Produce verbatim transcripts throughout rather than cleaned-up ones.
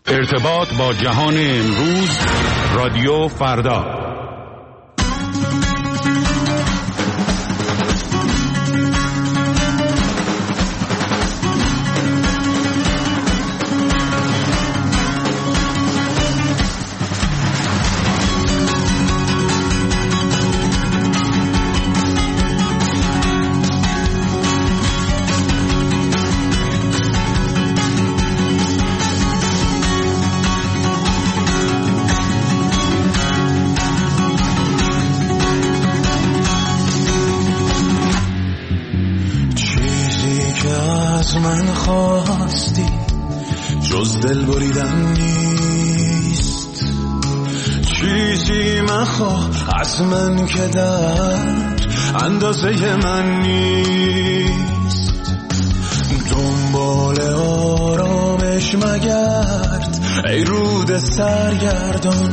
ارتباط با جهان امروز، رادیو فردا. من خواستی جز دل بریدن نیست، چیزی مخواه از من که در اندازه من نیست. دنبال آرامش مگرد ای رود سرگردان،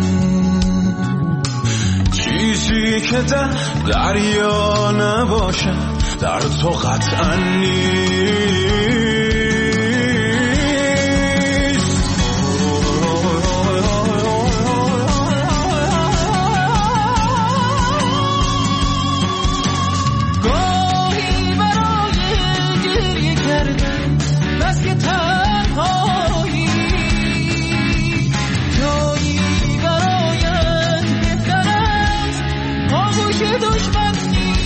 چیزی که در دریا نباشه در تو قطعا نیست. گاهی برای گریه کردن بس که تنهایی، جایی برایت بهتر است آغوش دشمن.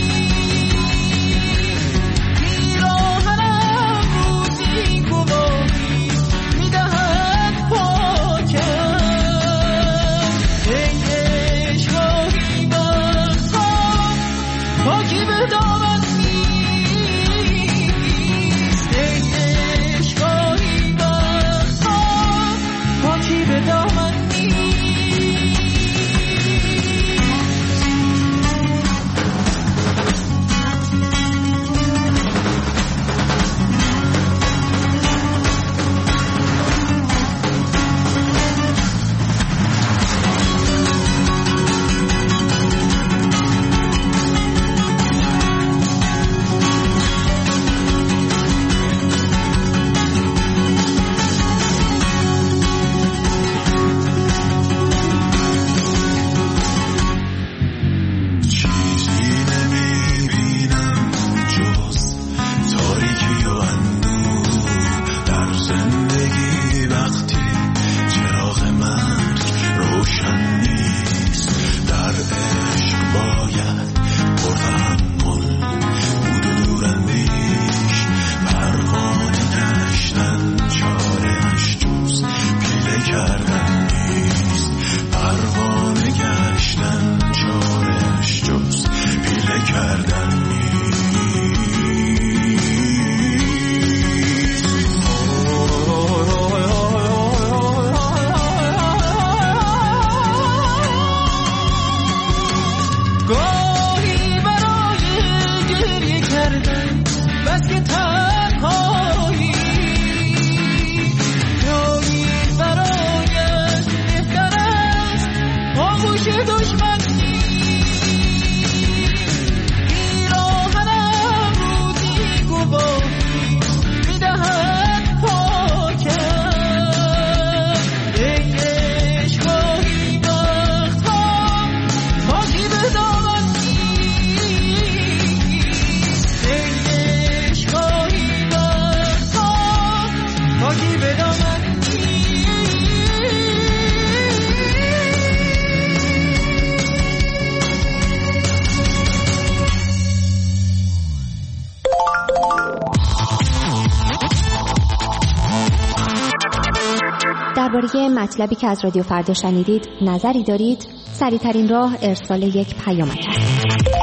درباره مطلبی که از رادیو فردا شنیدید نظری دارید؟ سریع‌ترین راه ارسال یک پیامک است.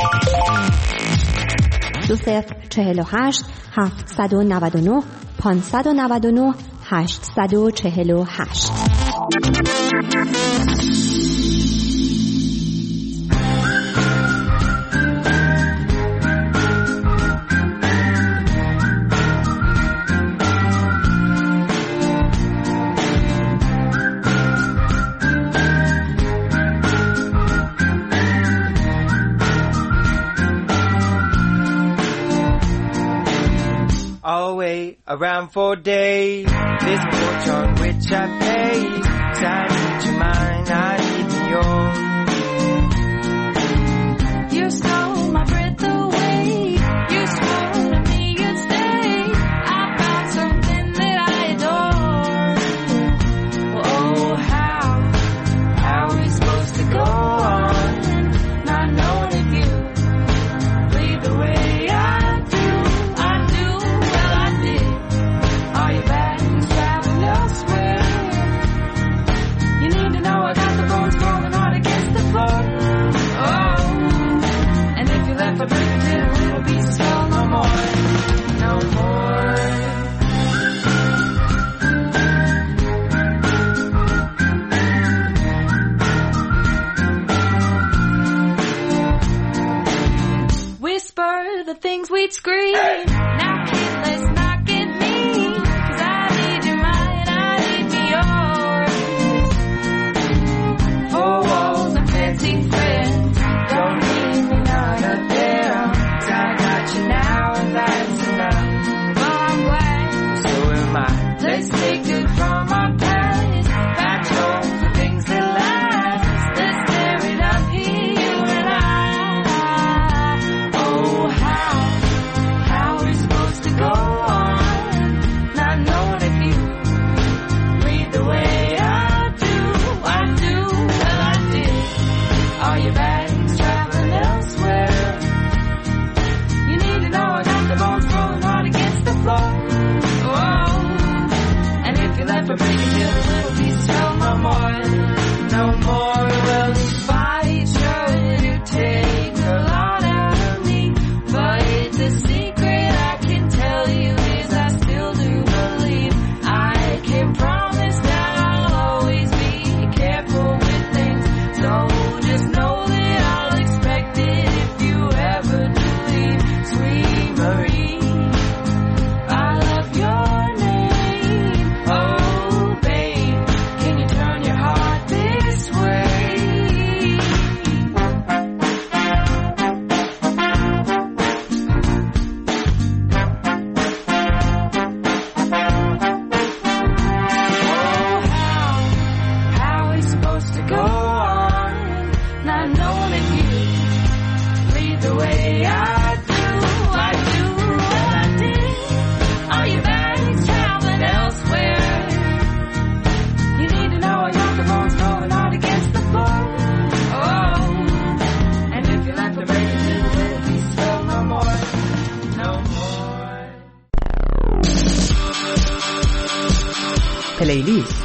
دو صفر چهل و هشت هفتصد و نود و نه پانصد و نود و نه هشتصد و چهل و هشت. Always stay around for days. This porch on which I paid. I need you mine, I need yours. You stole my breath away. You swore to me you'd stay. I found something that I adore. Oh, how, how are we supposed to go on? Not knowing if you leave the way I do. I do, well I did. Are you back and traveling elsewhere? You need to know I got the bones falling hard against the floor. Oh, and if you left my drink till a little piece of smell, no more, no more. Whisper the things we'd scream. Now kid, let's not get mean. 'Cause I need you mine, I need me yours. Four walls and fancy friends. Don't need me none of them. 'Cause I got you now and that's enough. Well, I'm glad, So am I. let's take good from our past. Back home for things that last. Let's tear it up here, you and I. Oh, how, how are we supposed to go on? Not knowing if you lead the way I do. I do, well I did. Are your bags traveling elsewhere? You need to know I got the bones rolling hard against the floor. Oh, and if you left a break until a little piece fell, no more, no more. Well, these fights sure do take a lot out of me, but it's a secret I can tell you is I still do believe. I can promise that I'll always be careful with things, so just know that I'll expect it if you ever do leave. Sweet Marie, I love your name. Oh, babe, can you turn your heart this way? Oh, how, how are we supposed to go on? Not knowing if you lead the way I do. I do, well I did. Are your bags traveling elsewhere? You need to know I got the bones rolling hard against the floor. Oh, and if you left the break until a little piece fell, no more, no more. پلیلیست.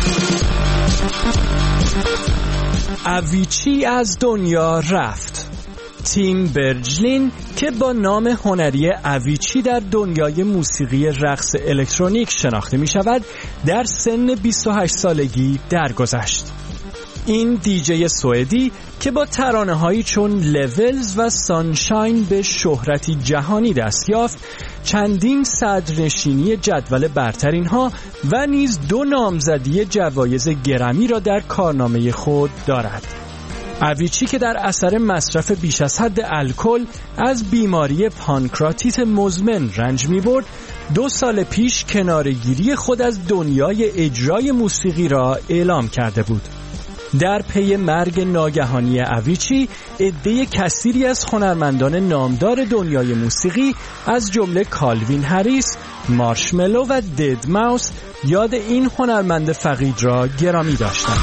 اویچی از دنیا رفت. تیم برجلین که با نام هنری اویچی در دنیای موسیقی رقص الکترونیک شناخته می شود، در سن بیست و هشت سالگی درگذشت. این دیجی سوئدی که با ترانه‌هایی چون لولز و سانشاین به شهرتی جهانی دست یافت، چندین صدرنشینی جدول برترین ها و نیز دو نامزدی جوایز گرمی را در کارنامه خود دارد. اویچی که در اثر مصرف بیش از حد الکل از بیماری پانکراتیت مزمن رنج می‌برد، دو سال پیش کنارگیری خود از دنیای اجرای موسیقی را اعلام کرده بود. در پی مرگ ناگهانی اویچی، عده کثیری از هنرمندان نامدار دنیای موسیقی از جمله کالوین هریس، مارشملو و دد ماوس یاد این هنرمند فقید را گرامی داشتند.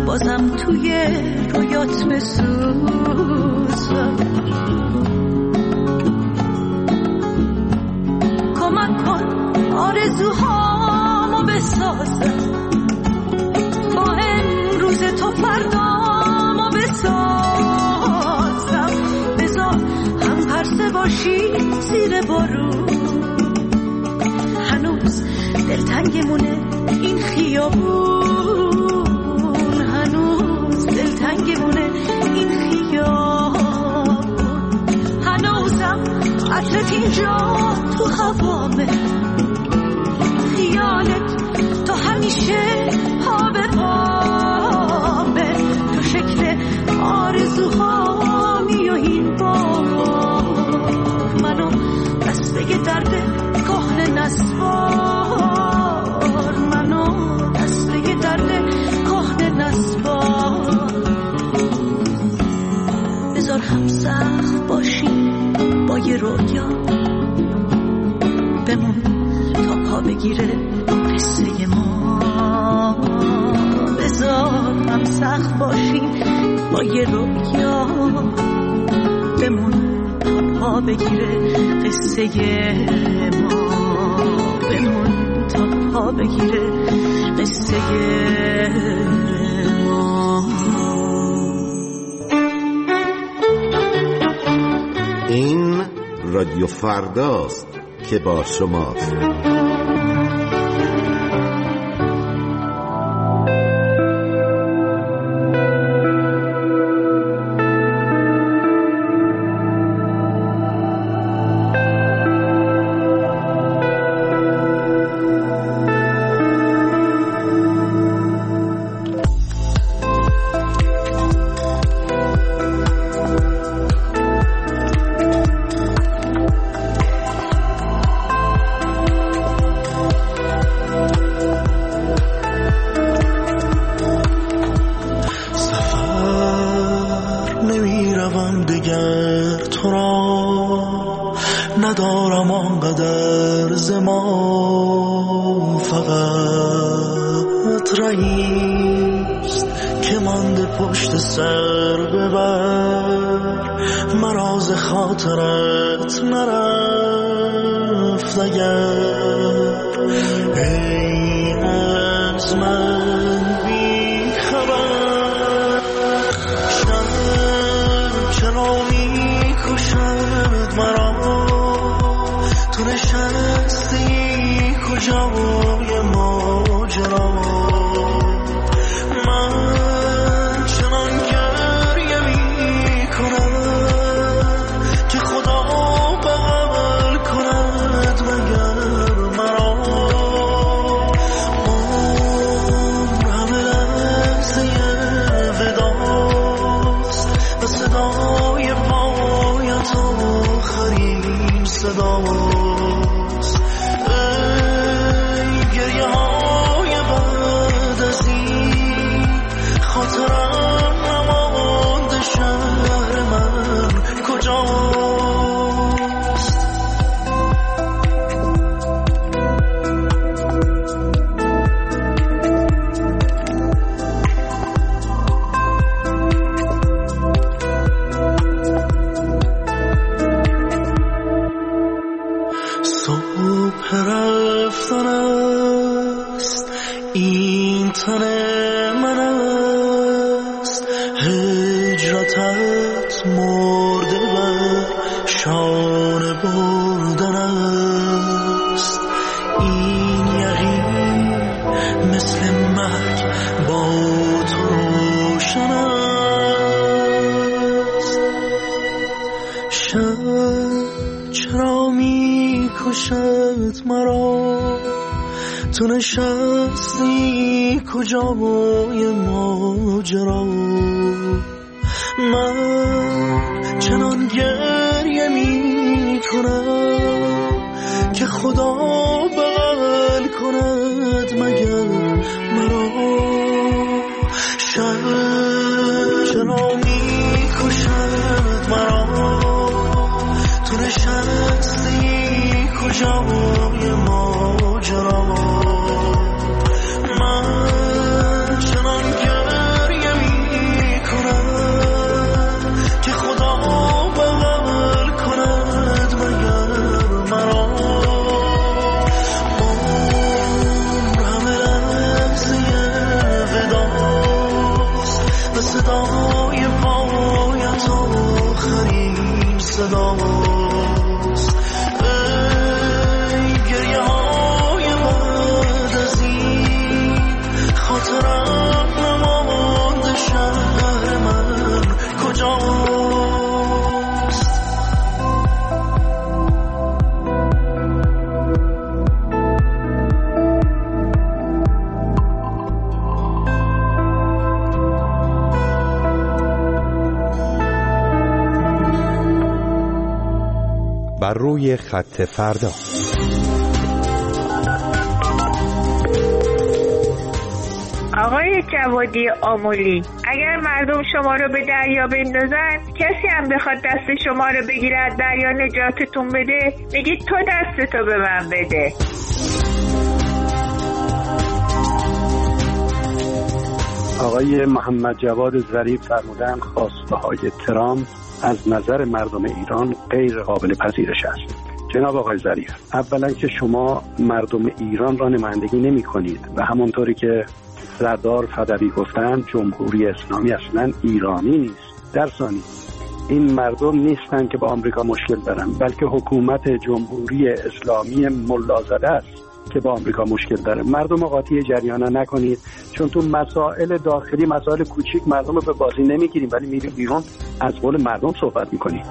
بازم توی رویات بسوزم. کمک کن آرزوهامو بسازم، با امروز تو فردامو بسازم. بذار هم پرسه باشی زیر بارون، هنوز دلتنگمونه این خیابون، هنوز دلتنگمونه این خیابون، هنوزم عطرت اینجا تو هوامه، خیالت تو همیشه پا به پامه، تو شکل آرزوهامی و این بار منو دسته درد کهنه نسوار، منو دسته درد کهنه نسوار. بذار هم سخت باشی با یه رویا، بمون تا پا بگیره قصه ما. بذار هم سخت باشی با یه رویا، بمون تا پا بگیره قصه ما، بمون تا پا بگیره قصه ما. این رادیو فرداست که با شماست. ندارم آنقدر زمان، فقط رئیست که مانده پشت سر ببر، مراز خاطرت نرفت اگر ای از من بی خبر. شب چرا می کشد مرا، تو نشستی کجای ماجرا، من چنان گریه می کنم که خدا بغل کند مگر مرا. عمر همه لحظه وداست و صدای پایت آخرین صداست. ای گریه های بعد از این خاطرم نمانده، شهر من کجاست؟ صبح رفتن است، این تن من است، هجرتت مرده بر شانه بردن است. این یقین مثل مرگ با تو روشن است. شب چرا می کشد مرا، تو نشستی کجای ماجرا، من چنان گریه می کنم که خدا بغل کند مگر مرا. شب چرا می کشد مرا، تو نشستی کجای ماجرا، من چنان گریه صداست. ای گریه های بعد از این خاطرم نمانده، شهر من کجاست؟ بر روی خط فردا. آقای جوادی آملی، اگر مردم شما رو به دریا بندازن، کسی هم بخواد دست شما رو بگیرد دریا نجاتتون بده، میگید تو دستتو به من بده. آقای محمد جواد ظریف فرمودن خواسته های ترامپ از نظر مردم ایران غیر قابل پذیرش است. جناب آقای ظریف، اولا که شما مردم ایران را نمایندگی نمی کنید و همونطوری که سردار فدوی گفتن جمهوری اسلامی اصلا ایرانی نیست. در ثانی، این مردم نیستن که با آمریکا مشکل دارن، بلکه حکومت جمهوری اسلامی ملازده است که با آمریکا مشکل داره. مردم قاطی جریانا نکنید، چون تو مسائل داخلی، مسائل کوچیک مردم رو به بازی نمیگیریم، ولی میریم بیرون از قول مردم صحبت میکنیم.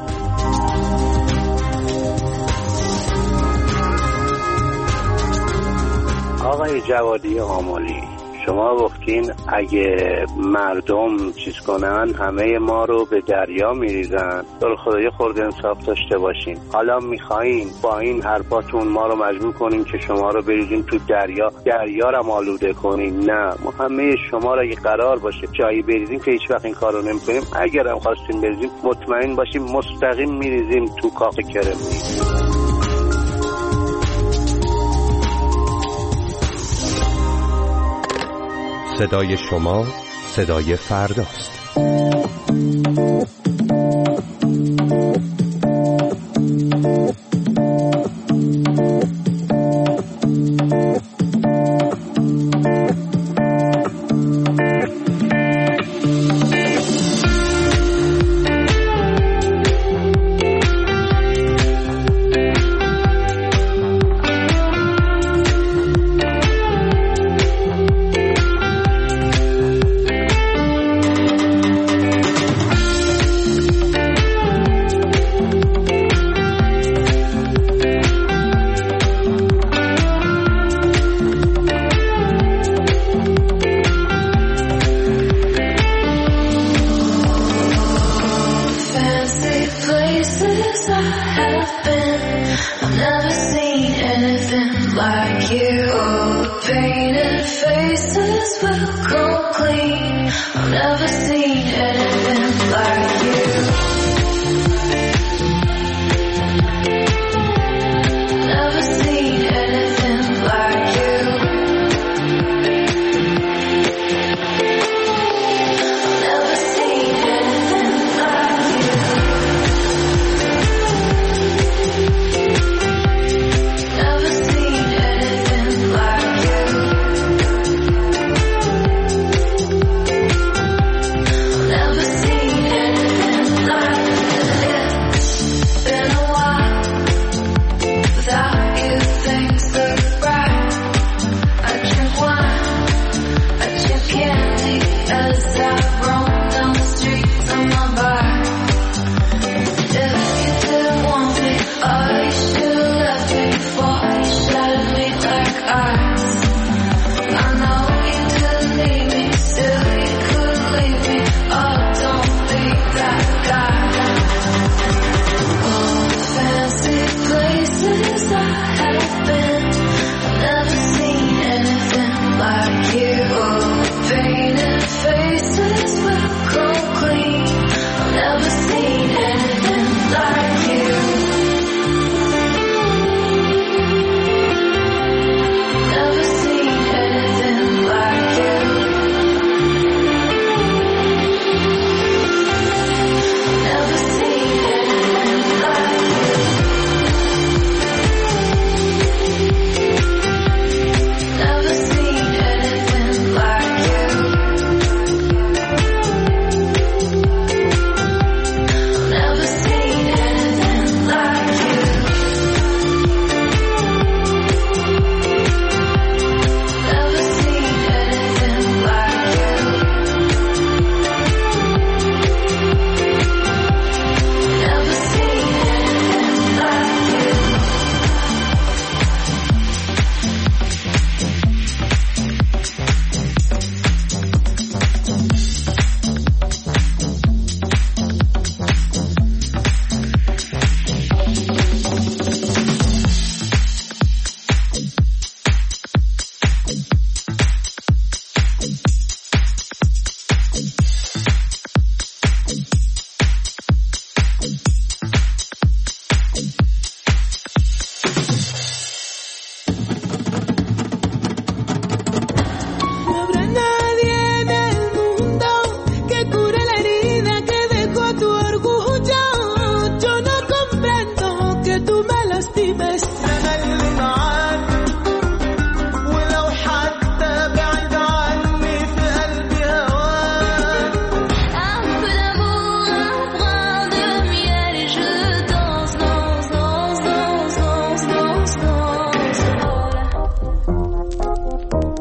آقای جوادی آملی، شما گفتین اگه مردم چیز کنن همه ما رو به دریا میریزن. در خدای خورده انصاف داشته باشین. حالا میخواین با این حرفاتون ما رو مجبور کنین که شما رو بریزین تو دریا، دریا رو آلوده کنین؟ نه، ما همه شما رو اگه قرار باشه جایی بریزیم که هیچ وقت این کار رو نمیکنیم. اگر هم خواستین بریزیم مطمئن باشیم مستقیم میریزیم تو کاخ کرملین. صدای شما صدای فرداست. Never seen it.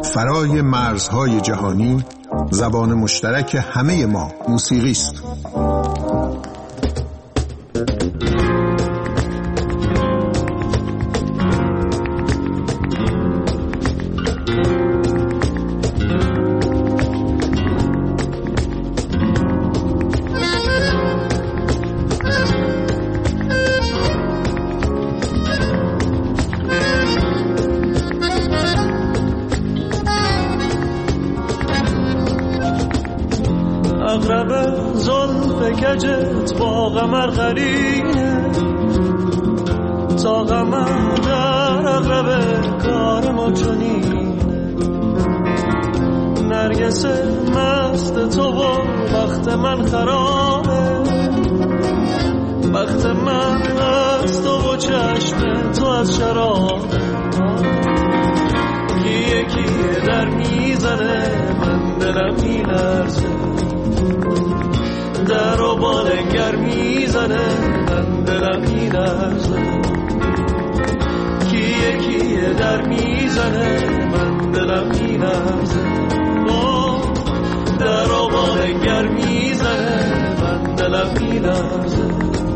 فرای مرزهای جهانی زبان مشترک همه ما موسیقی است. کجت با قمر قرینه تا قمر در اقرب کار ما چنینه نرگس مست تو و وقت من خرابه وقت من از تو و چشم تو از شرابه کیه کیه در میزنه من دلم میلرزه در و بالنگر میزنه من دلم میلرزه کیه کیه در میزنه من دلم میلرزه در و بالنگر میزنه من دلم میلرزه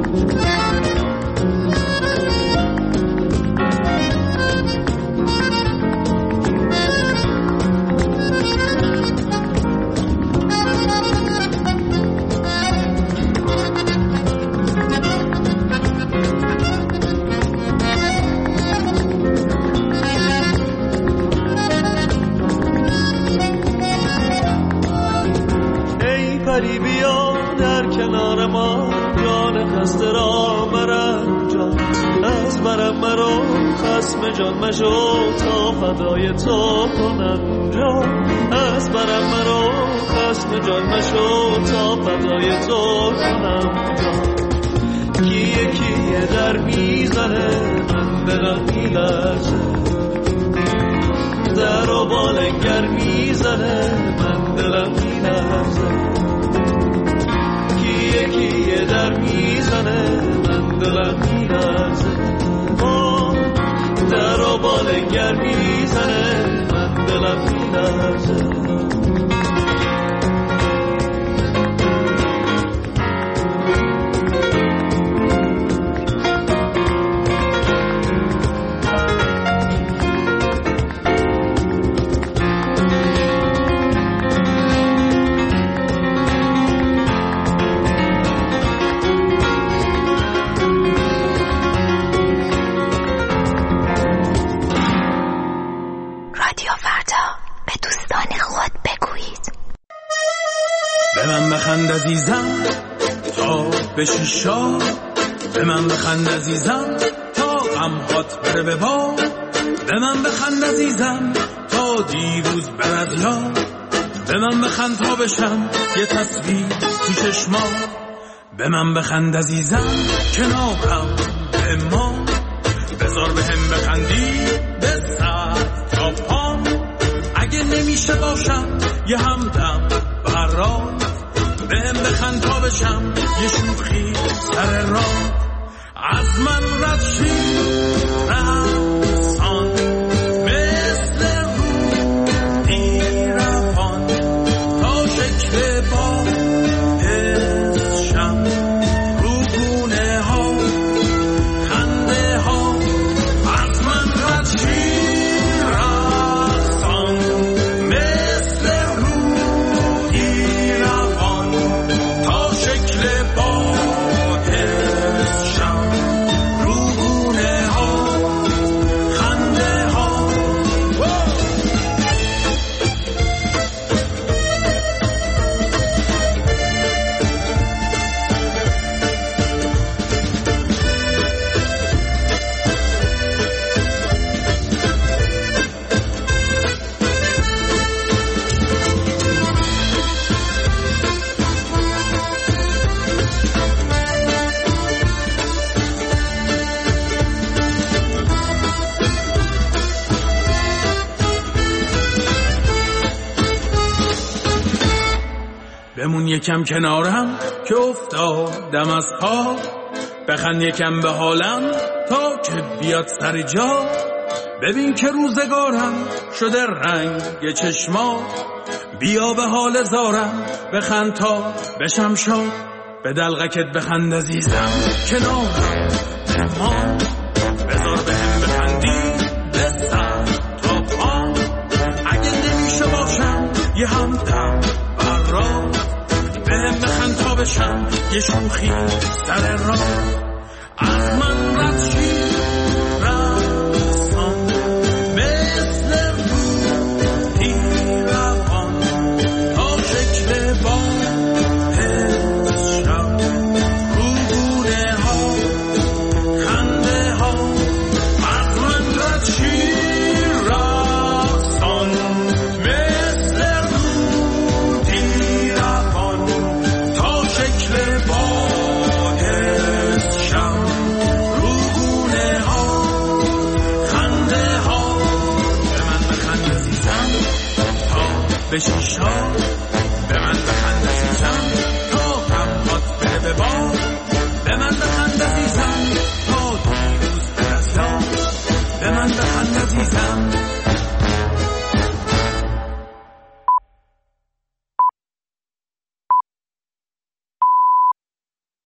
پری بیا در کنار ما جان خسته را مرنجان از برم مرو خسم جان مشو تا فدای تو کنم جان از برم مرو خسم جان مشو تا فدای تو کنم جان کیه کیه در میزنه من دلم میلرزه در و بالنگر میزنه من دلم میلرزه کیه در میزنه من دلم میلرزه در و بالنگر میزنه من دلم میلرزه بخند عزیزم تا به شیشا به من بخند عزیزم تا غمهات بره به باد به من بخند عزیزم تا دیروز برد یاد به من بخند تا بشم یه تصویر تو چشمات به من بخند عزیزم کنارم به ما بذار به هم بخندی به سر تا پام اگه نمیشه باشم یه همدم برات به هم بخند تا بشم یه شوخی سر راه از من رد شی رقصان مثل روحی روان تا شکل با حسشم رو گونه ها خنده ها از من رد شی رقصان مثل روحی روان تا شکل با حسشم رو گونه ها خنده ها بمون یکم کنارم که افتادم از پا بخند یکم به حالم تا که بیاد سر جا ببین که روزگارم شده رنگ چشما، بیا به حال زارم بخند تا بشم شاد، به دلغکت بخند عزیزم کنارم ما، بذار به هم بخندی به سر تا پا، اگه نمیشه باشم یه همدم برا، به هم بخند تا بشم یه شوخی سر راه، از من رد شی رقصان مثل روحی روان تا شکل باد شب، روبونه ها خنده ها، از من رد شی رقصان مثل روحی روان تا شکل باد شب، روبونه ها خنده ها، به من بخند عزیزم تا بشی شاد، به من بخند عزیزم تا غمهات بره به باد،